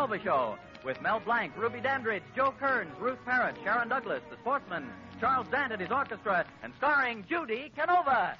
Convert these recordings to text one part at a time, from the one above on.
Canova Show with Mel Blanc, Ruby Dandridge, Joe Kearns, Ruth Parrott, Sharon Douglas, the sportsman, Charles Dant and his orchestra, and starring Judy Canova.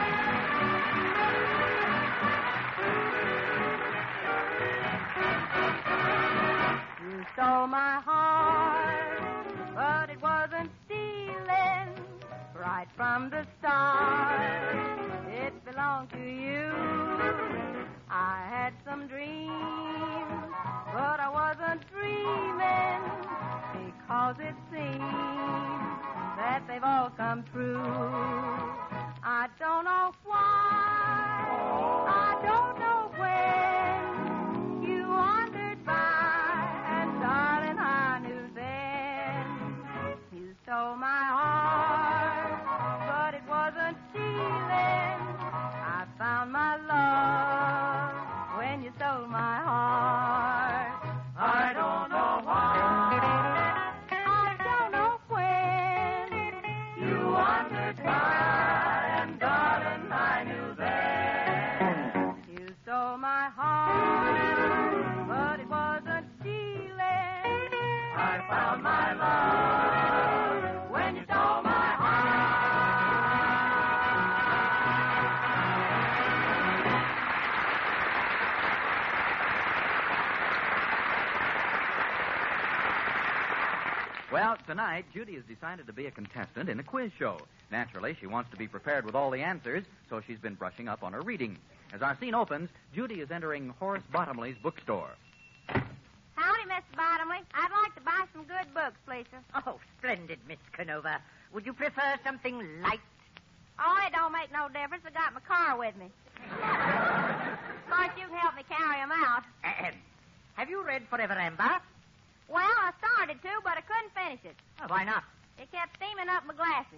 You stole my heart, but it wasn't stealing. Right from the start, it belonged to you. I had some dreams, but I wasn't dreaming, because it seems that they've all come true. I don't know why, I don't know when you wandered by, and darling, I knew then you stole my heart, but it wasn't stealing. I found my love when you stole my heart. I don't know why, I don't know when you wandered by, and darling, I knew then you stole my heart, but it wasn't stealing. I found my love when you stole my heart. Well, tonight, Judy has decided to be a contestant in a quiz show. Naturally, she wants to be prepared with all the answers, so she's been brushing up on her reading. As our scene opens, Judy is entering Horace Bottomley's bookstore. Howdy, Mr. Bottomley. I'd like to buy some good books, please, sir. Oh, splendid, Miss Canova. Would you prefer something light? Oh, it don't make no difference. I got my car with me. Of course, you can help me carry 'em out. Have you read Forever Amber? Well, I started to, but I couldn't finish it. Oh, why not? It kept steaming up my glasses.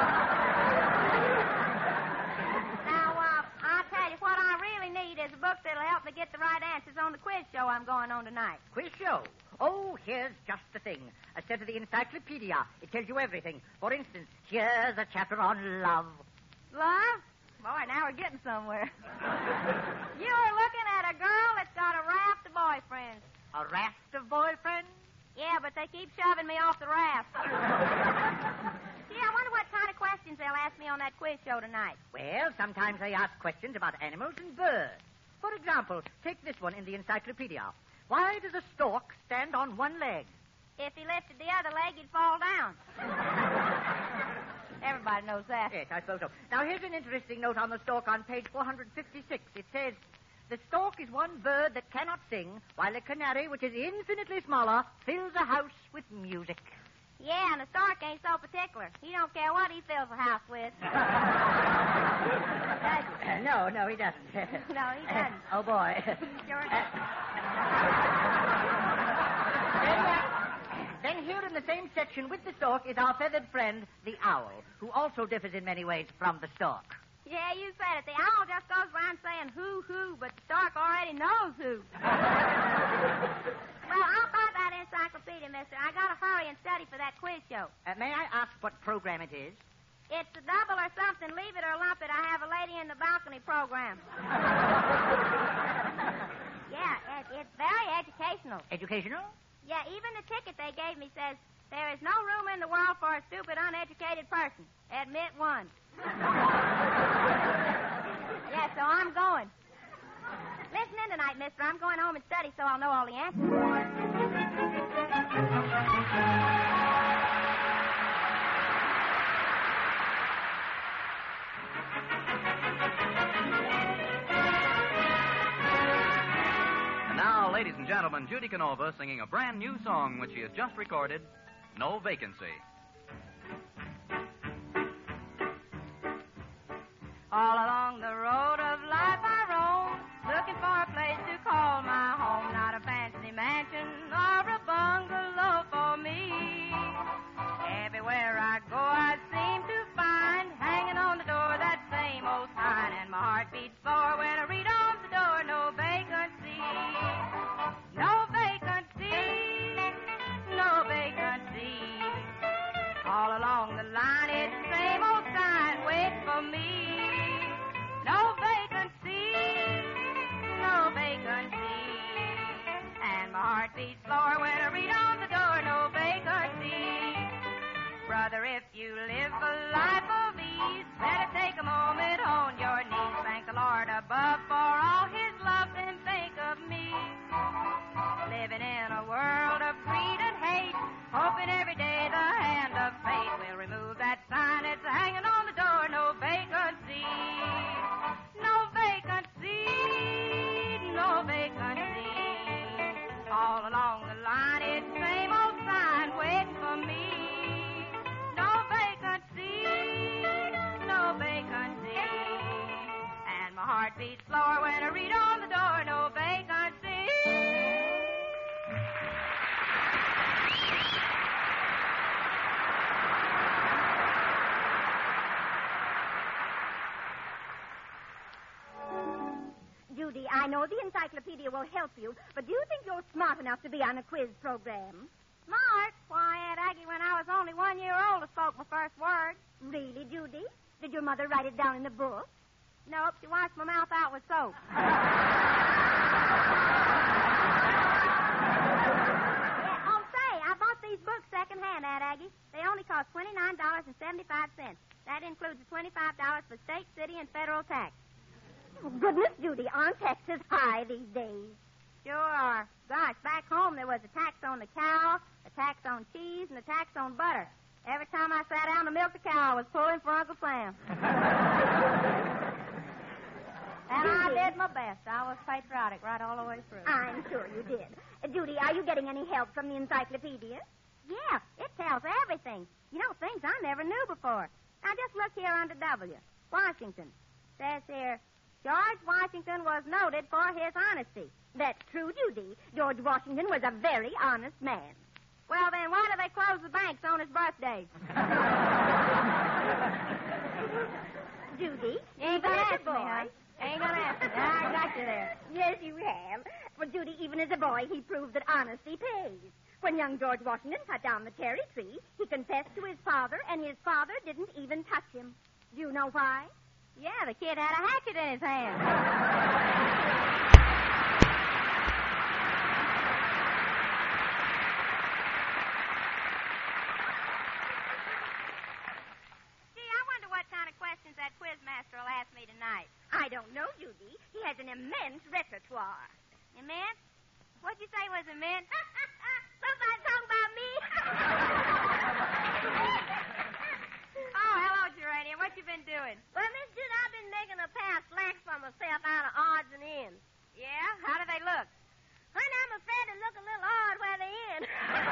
Now, I'll tell you, what I really need is a book that'll help me get the right answers on the quiz show I'm going on tonight. Quiz show? Oh, here's just the thing. A set of the encyclopedia. It tells you everything. For instance, here's a chapter on love. Love? Boy, now we're getting somewhere. You are looking at a girl that's got a raft of boyfriends. A raft of boyfriends? Yeah, but they keep shoving me off the raft. Gee, I wonder what kind of questions they'll ask me on that quiz show tonight. Well, sometimes they ask questions about animals and birds. For example, take this one in the encyclopedia. Why does a stork stand on one leg? If he lifted the other leg, he'd fall down. Everybody knows that. Yes, I suppose so. Now, here's an interesting note on the stork on page 456. It says, the stork is one bird that cannot sing, while the canary, which is infinitely smaller, fills a house with music. Yeah, and the stork ain't so particular. He don't care what he fills the house with. No, he doesn't. No, he doesn't. Oh, boy. Sure. Then here in the same section with the stork is our feathered friend, the owl, who also differs in many ways from the stork. Yeah, you said it. The owl just goes around saying who, but the stork already knows who. Well, I'll buy that encyclopedia, mister. I gotta hurry and study for that quiz show. May I ask what program it is? It's a double or something. Leave it or lump it. I have a lady in the balcony program. Yeah, it's very educational. Educational? Yeah, even the ticket they gave me says, there is no room in the world for a stupid, uneducated person. Admit one. Yeah, so I'm going. Listen in tonight, mister. I'm going home and study so I'll know all the answers. And now, ladies and gentlemen, Judy Canova singing a brand new song which she has just recorded, No Vacancy. All along the road of life I roam, looking for a place to call my home. Not a fancy mansion or a bungalow for me. Everywhere I go I seem to find hanging on the door that same old sign. And my heart beats for when I read on the door, no vacancy. No vacancy. No vacancy. All along the line it's the same old sign, wait for me. No vacancy, no vacancy, and my heart heart beats slower when I read on the door, no vacancy. Judy, I know the encyclopedia will help you, but do you think you're smart enough to be on a quiz program? Smart? Why, Aunt Aggie, when I was only 1 year old, I spoke my first word. Really, Judy? Did your mother write it down in the book? Nope, she washed my mouth out with soap. I bought these books secondhand, Aunt Aggie. They only cost $29.75. That includes the $25 for state, city, and federal tax. Oh, goodness, Judy, aren't taxes high these days? Sure are. Gosh, back home there was a tax on the cow, a tax on cheese, and a tax on butter. Every time I sat down to milk the cow, I was pulling for Uncle Sam. And I did my best. I was patriotic right all the way through. I'm sure you did. Judy, are you getting any help from the encyclopedia? Yeah, it tells everything. You know, things I never knew before. Now, just look here under W. Washington. Says here, George Washington was noted for his honesty. That's true, Judy. George Washington was a very honest man. Well, then, why do they close the banks on his birthday? Judy, You ain't gonna ask me, huh? Ain't gonna ask me. I got you there. Yes, you have. For Judy, even as a boy, he proved that honesty pays. When young George Washington cut down the cherry tree, he confessed to his father, and his father didn't even touch him. Do you know why? Yeah, the kid had a hatchet in his hand. That quiz master will ask me tonight. I don't know, Judy. He has an immense repertoire. Immense? What'd you say was immense? Somebody talking about me? Oh, hello, Geranium. What you been doing? Well, Miss Judy, I've been making a pair of slacks for myself out of odds and ends. Yeah? How do they look? Honey, I'm afraid they look a little odd where they end.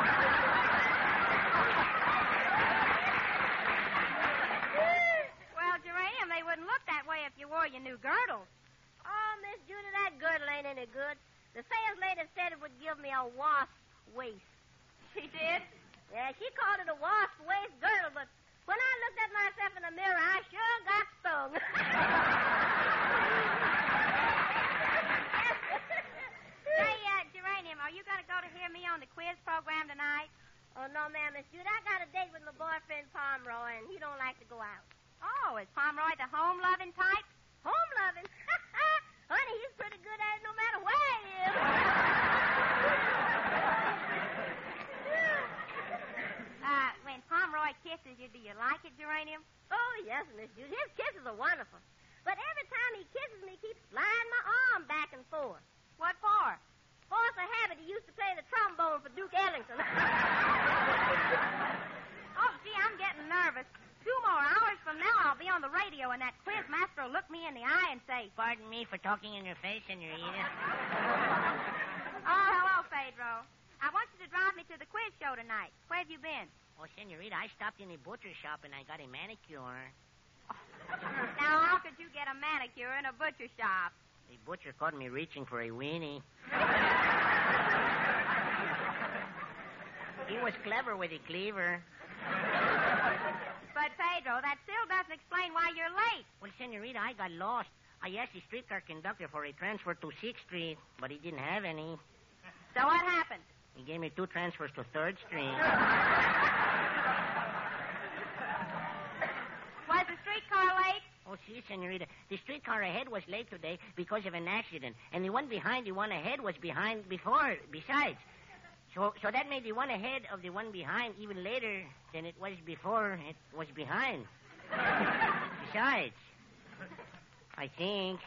Geranium, they wouldn't look that way if you wore your new girdle. Oh, Miss Judy, that girdle ain't any good. The sales lady said it would give me a wasp waist. She did? Yeah, she called it a wasp waist girdle, but when I looked at myself in the mirror, I sure got stung. Say, Geranium, are you going to go to hear me on the quiz program tonight? Oh, no, ma'am, Miss Judy. I got a date with my boyfriend, Pomeroy, and he don't like to go out. Oh, is Pomeroy the home-loving type? Home-loving? Honey, he's pretty good at it no matter where he is. When Pomeroy kisses you, do you like it, Geranium? Oh, yes, Miss Judy. His kisses are wonderful. But every time he kisses me, he keeps sliding my arm back and forth. What for? Force a habit. He used to play the trombone for Duke Ellington. Oh, gee, I'm getting nervous. 2 more hours from now, I'll be on the radio, and that quiz master will look me in the eye and say, "Pardon me for talking in your face, Senorita." Oh, hello, Pedro. I want you to drive me to the quiz show tonight. Where have you been? Oh, Senorita, I stopped in a butcher shop and I got a manicure. Now, how could you get a manicure in a butcher shop? The butcher caught me reaching for a weenie. He was clever with a cleaver. But, Pedro, that still doesn't explain why you're late. Well, Senorita, I got lost. I asked the streetcar conductor for a transfer to 6th Street, but he didn't have any. So what happened? He gave me 2 transfers to 3rd Street. Was the streetcar late? Oh, see, Senorita, the streetcar ahead was late today because of an accident, and the one behind the one ahead was besides. So that made the one ahead of the one behind even later than it was before it was behind. Besides, I think.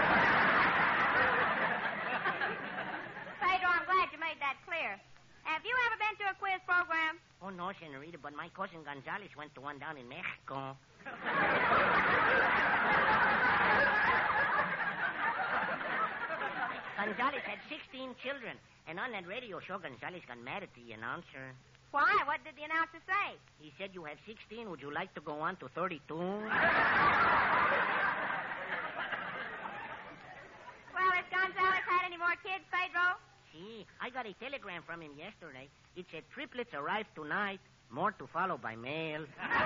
Pedro, I'm glad you made that clear. Have you ever been to a quiz program? Oh, no, Senorita, but my cousin Gonzales went to one down in Mexico. Gonzales had 16 children, and on that radio show, Gonzales got mad at the announcer. Why? What did the announcer say? He said, "You have 16. Would you like to go on to 32? kids, Pedro? See, I got a telegram from him yesterday. It said triplets arrived tonight, more to follow by mail.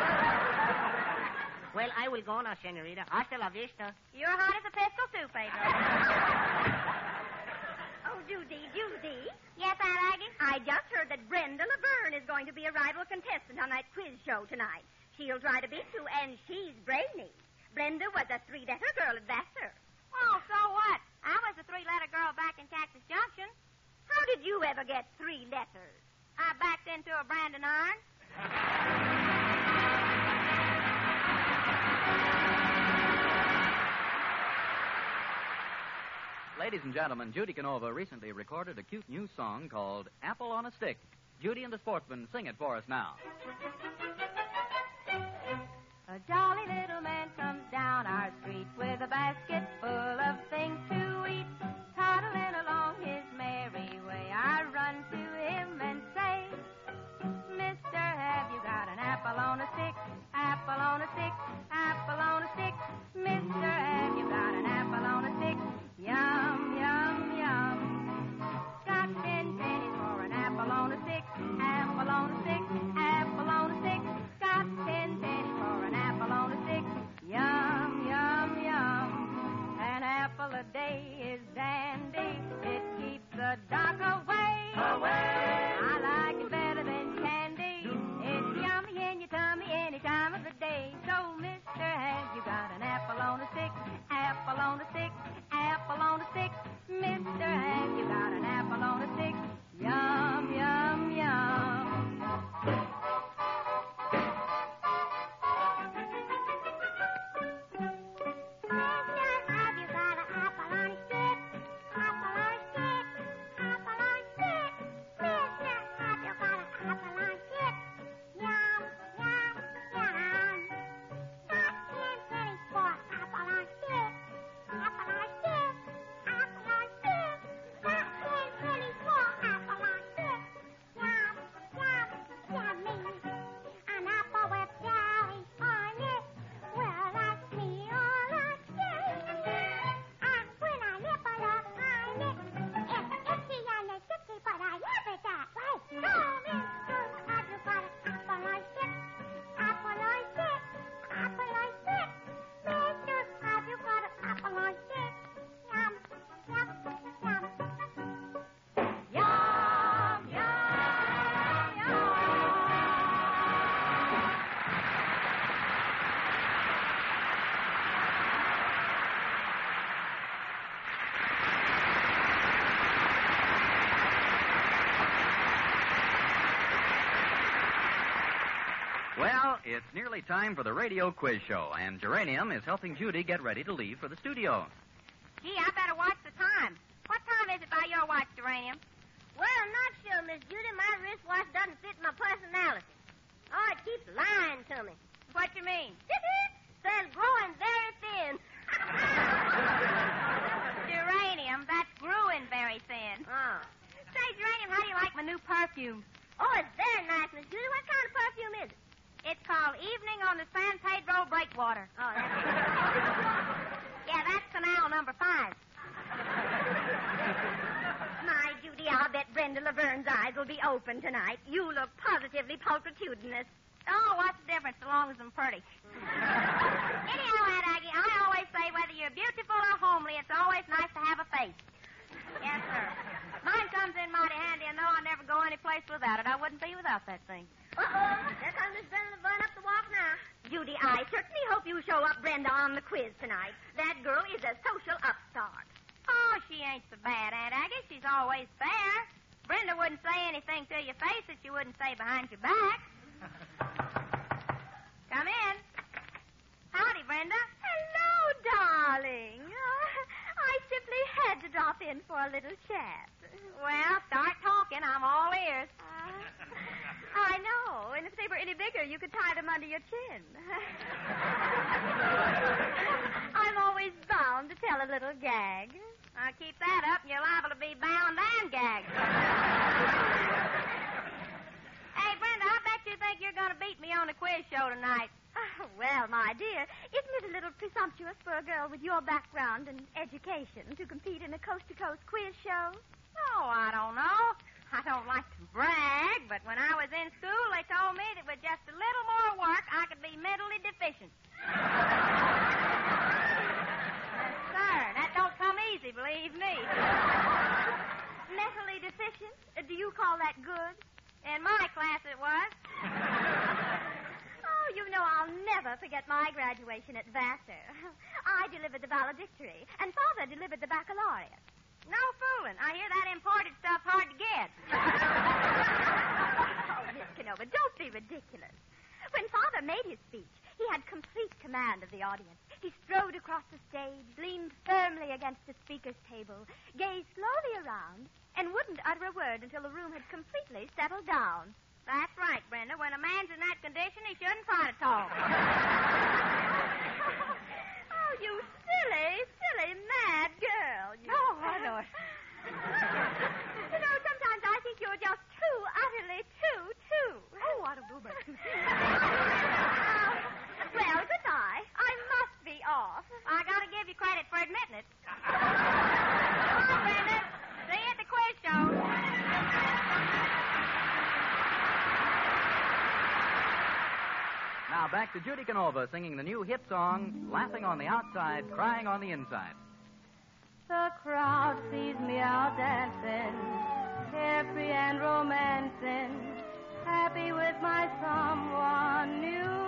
Well, I will go now, senorita. Hasta la vista. You're hot as a pistol, too, Pedro. Oh, Judy. Yes, Aunt Aggie? I just heard that Brenda Laverne is going to be a rival contestant on that quiz show tonight. She'll try to beat you, and she's brainy. Brenda was a three-letter girl at that, sir. Oh, so what? I was a three-letter girl back in Cactus Junction. How did you ever get 3 letters? I backed into a Brandon iron. Ladies and gentlemen, Judy Canova recently recorded a cute new song called Apple on a Stick. Judy and the Sportsman sing it for us now. A jolly little man comes down our street with a basket full of things to eat. Toddling along his merry way, I run to him and say, Mister, have you got an apple on a stick? Apple on a stick, apple on a stick. Mister, have you got an apple on a stick? Yum, yum, yum. Got 10 pennies for an apple on a stick. Apple on a stick, apple on a stick. Got 10 pennies for an apple on a stick. Yum, yum, yum. An apple a day is dandy. It keeps the doc away. I like it better than candy. It's yummy in your tummy any time of the day. So, mister, have you got an apple on a stick? Apple on a stick, apple on a stick. Mister, have you got an apple on a stick? Yum, yum, yum. Well, it's nearly time for the radio quiz show, and Geranium is helping Judy get ready to leave for the studio. Gee, I better watch the time. What time is it by your watch, Geranium? Well, I'm not sure, Miss Judy. My wristwatch doesn't fit my personality. Oh, it keeps lying to me. What you mean? Says growing very thin. Geranium, that's growing very thin. Oh. Say, Geranium, how do you like my new perfume? Oh, it's very nice, Miss Judy. What kind of perfume is it? It's called Evening on the San Pedro Breakwater. Oh, that's Yeah, that's canal number 5. My Judy, I'll bet Brenda Laverne's eyes will be open tonight. You look positively pulchritudinous. Oh, what's the difference so long as I'm pretty? Anyhow, Aunt Aggie, I always say whether you're beautiful or homely, it's always nice to have a face. Yes, sir. Mine comes in mighty handy, and though I never go any place without it, I wouldn't be without that thing. Uh-oh. There comes Miss Brenda Laverne up the walk now. Judy, I certainly hope you show up Brenda on the quiz tonight. That girl is a social upstart. Oh, she ain't so bad, Aunt Aggie. She's always fair. Brenda wouldn't say anything to your face that she wouldn't say behind your back. Come in. Howdy, Brenda. Hello, darling. I simply had to drop in for a little chat. Well, start talking. I'm all ears. I know. And if they were any bigger, you could tie them under your chin. I'm always bound to tell a little gag. Keep that up, and you're liable to be bound and gagged. Hey, Brenda, I bet you think you're going to beat me on the quiz show tonight. Well, my dear, isn't it a little presumptuous for a girl with your background and education to compete in a coast-to-coast quiz show? Oh, I don't know. I don't like to brag, but when I was in school, they told me that with just a little more work, I could be mentally deficient. Yes, sir. That don't come easy, believe me. Mentally deficient? Do you call that good? In my class, it was. Oh, you know I'll never forget my graduation at Vassar. I delivered the valedictory, and Father delivered the baccalaureate. No fooling. I hear that imported stuff hard to get. Oh, Miss Canova, don't be ridiculous. When Father made his speech, he had complete command of the audience. He strode across the stage, leaned firmly against the speaker's table, gazed slowly around, and wouldn't utter a word until the room had completely settled down. That's right, Brenda. When a man's in that condition, he shouldn't try to talk. Oh, you silly, mad girl. You. Oh, I know it. You know, sometimes I think you're just too utterly too. Oh, I don't know about too. Well, goodbye. I must be off. I gotta give you credit for admitting it. Bye, Brenda. See you at the quiz show. Now back to Judy Canova singing the new hit song, Laughing on the Outside, Crying on the Inside. The crowd sees me out dancing, carefree and romancing, happy with my someone new.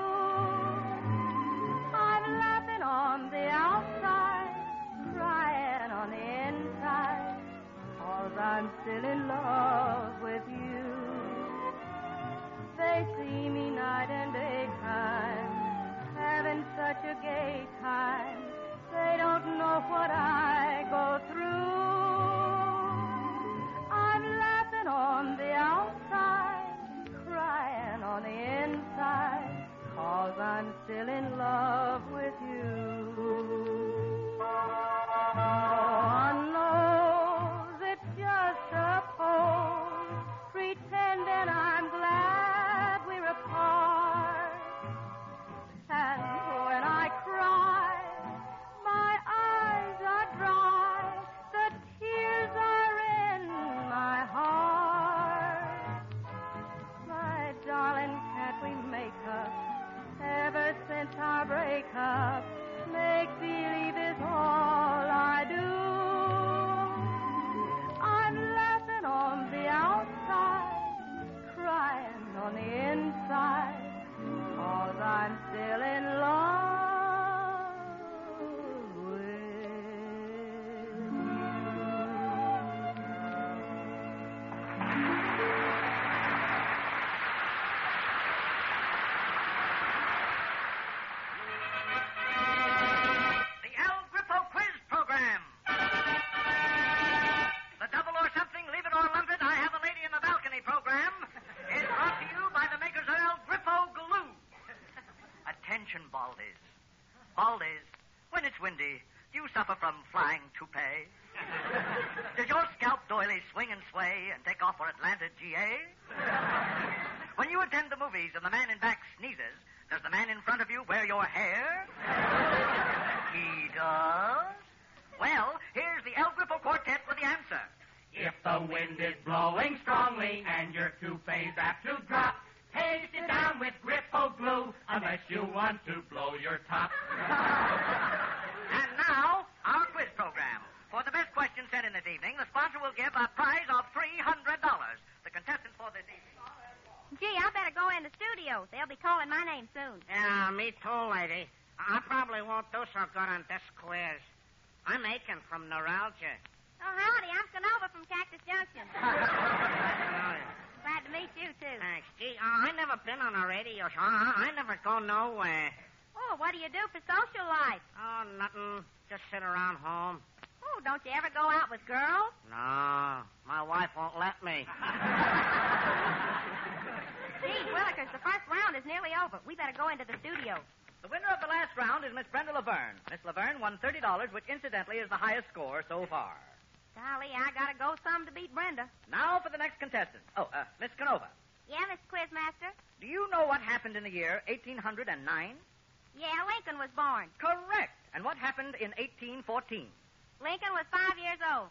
I'm laughing on the outside, crying on the inside, 'cause I'm still in love with you. They see me night and daytime, having such a gay time. They don't know what I go through. I'm laughing on the outside, crying on the inside, 'cause I'm still in love with you. No one knows it's just a pose, pretending I'm glad we're apart. And when I cry, my eyes are dry, the tears are in my heart. My darling, can't we make up? Ever since our breakup, make believe is all I do. I'm laughing on the outside, crying on the inside, 'cause I'm still in love with The El Grifo Quiz Program. The double or something, leave it or lump it, I have a lady in the balcony program is brought to you by the makers of El Grifo Glue. Attention, Baldies. Baldies, when it's windy, do you suffer from flying toupee? Does your scalp doily swing and sway and take off for Atlanta, GA? When you attend the movies and the man in back sneezes, does the man in front of you wear your hair? He does? Well, here's the El Grifo Quartet with the answer. If the wind is blowing strongly and your toupee's apt to drop, paste it down with Grifo glue unless you want to blow your top. And now, our quiz program. For the best question sent in this evening, the sponsor will give a prize of $300. The contestants for this evening. Gee, I better go in the studio. They'll be calling my name soon. Yeah, me too, lady. I probably won't do so good on this quiz. I'm aching from neuralgia. Oh, howdy. I'm Canova from Cactus Junction. Glad to meet you, too. Thanks. Gee, I never been on a radio show. I never go nowhere. Oh, what do you do for social life? Oh, nothing. Just sit around home. Oh, don't you ever go out with girls? No, my wife won't let me. Gee, Willikers, the first round is nearly over. We better go into the studio. The winner of the last round is Miss Brenda Laverne. Miss Laverne won $30, which incidentally is the highest score so far. Golly, I gotta go some to beat Brenda. Now for the next contestant. Oh, Miss Canova. Yeah, Mr. Quizmaster? Do you know what happened in the year 1809? Yeah, Lincoln was born. Correct. And what happened in 1814? Lincoln was 5 years old.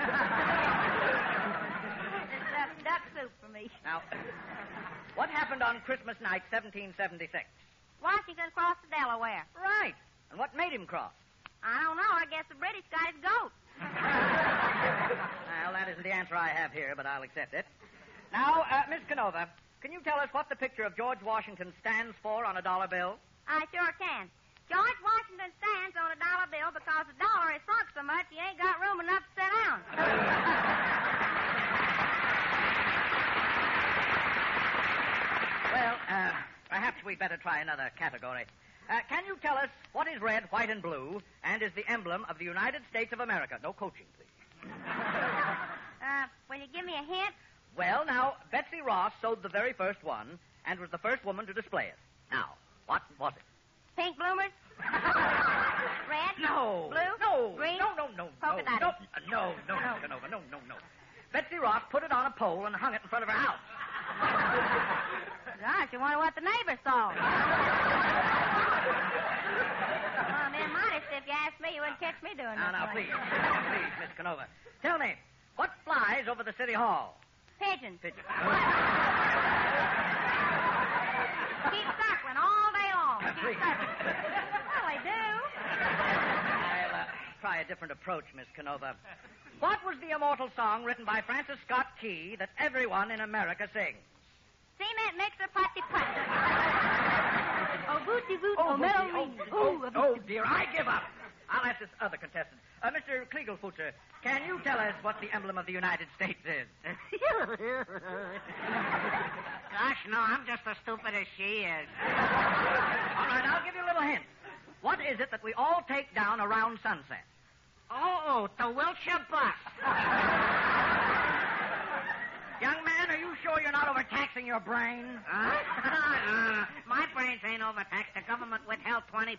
It's duck soup for me. Now, what happened on Christmas night, 1776? Washington crossed the Delaware. Right. And what made him cross? I don't know. I guess the British got his goat. Well, that isn't the answer I have here, but I'll accept it. Now, Miss Canova, can you tell us what the picture of George Washington stands for on a dollar bill? I sure can. George Washington stands on a dollar bill because the dollar is sunk so much he ain't got room enough to sit down. Well, perhaps we'd better try another category. Can you tell us what is red, white, and blue, and is the emblem of the United States of America? No coaching, please. Will you give me a hint? Well, now, Betsy Ross sewed the very first one and was the first woman to display it. Now, what was it? Pink bloomers? Red? No. Blue? No. Green? No. Polka dotted? No. No. Betsy Ross put it on a pole and hung it in front of her house. Gosh, you wonder what the neighbors saw. Well, man, modest, if you ask me, you wouldn't catch me doing this. Now, please, Miss Canova. Tell me, what flies over the city hall? Pigeons. Pigeons. Keep circling all day long. Please. Well, they do. I'll try a different approach, Miss Canova. What was the immortal song written by Francis Scott Key that everyone in America sings? Cement mixer, putty, putty. Oh, booty, boot, oh, mellow. Oh, dear, I give up. I'll ask this other contestant. Mr. Kliegelfutzer, can you tell us what the emblem of the United States is? Gosh, no, I'm just as stupid as she is. All right, I'll give you a little hint. What is it that we all take down around sunset? Oh, the Wilshire bus. Young man, are you sure you're not overtaxing your brain? My brains ain't overtaxed. The government withheld 20%.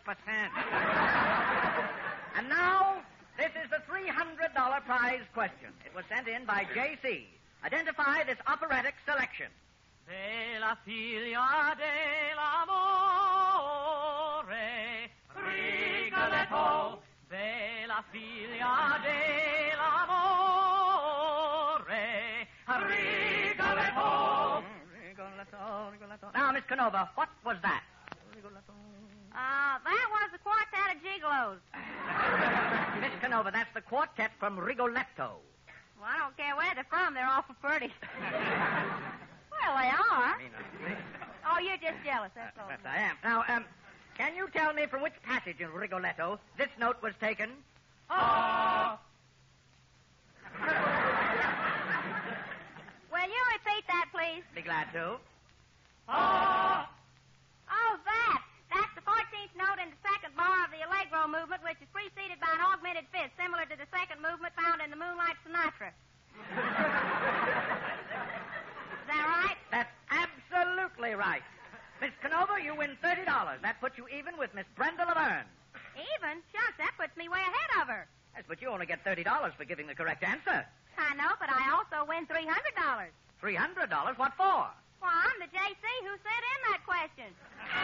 And now, this is the $300 prize question. It was sent in by J.C. Identify this operatic selection. Della figlia dell'amore, Rigoletto. Della figlia dell'amore, Rigoletto. Rigoletto. Now, Miss Canova, what was that? That was the quartet of gigolos. Miss Canova, that's the quartet from Rigoletto. Well, I don't care where they're from. They're awful pretty. Well, they are. Oh, you're just jealous, that's all. Yes, I am. Now, can you tell me from which passage in Rigoletto this note was taken? Oh. Will you repeat that, please? Be glad to. Oh. Oh, that. That's the 14th note in the second bar of the Allegro movement, which is preceded by an augmented fifth, similar to the second movement found in the Moonlight Sonata. Is that right? That's absolutely right. Miss Canova, you win $30. That puts you even with Miss Brenda Laverne. Even? Shucks, that puts me way ahead of her. Yes, but you only get $30 for giving the correct answer. I know, but I also win $300. $300? What for? Well, I'm the J.C. who sent in that question.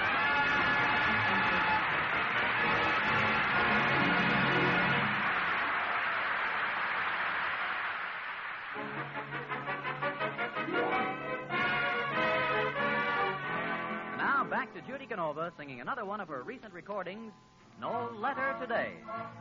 Now back to Judy Canova singing another one of her recent recordings, No Letter Today.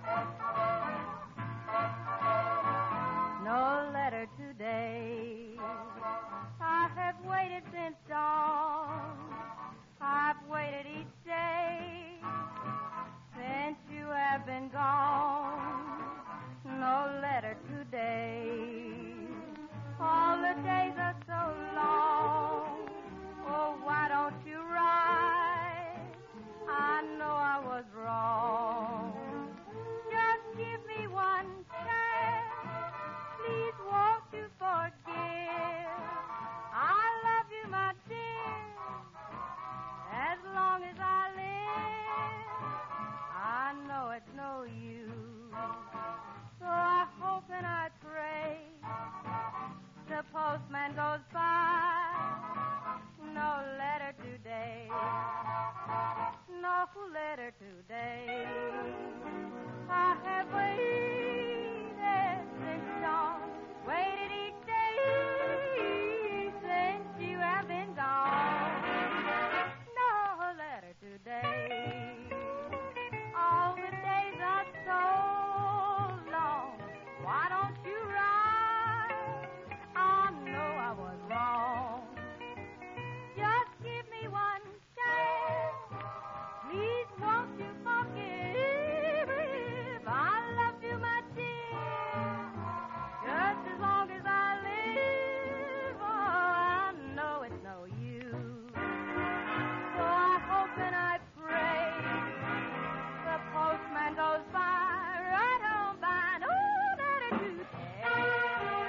No letter today. I have waited since dawn. I've waited each day since you have been gone. No letter today. All the days are so long. Oh, why don't you write? I know I was wrong. Just give me one chance. Please won't you forgive? I love you, my dear, as long as I live. I know it's no use, so I hope and I pray the postman goes by. No letter today. No letter today. I have waited since dawn, waited each day since you have been gone. No letter today. All the days are so long. Why don't you write? I know I was wrong. Just give me one chance. Please won't you forgive if I loved you, my dear? Just as long as I live, oh, I know it's no use. So I hope and I pray the postman goes by right on by. No letter today.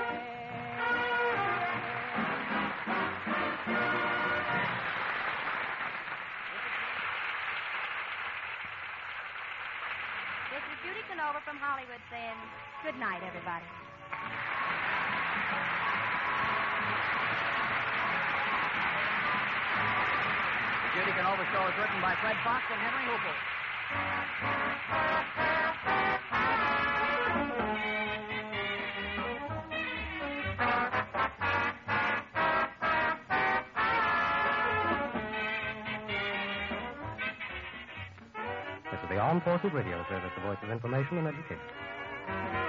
This is Judy Canova from Hollywood saying good night, everybody. The Judy Canova Show is written by Fred Fox and Henry Hooper. This is the Armed Forces Radio Service, the voice of information and education.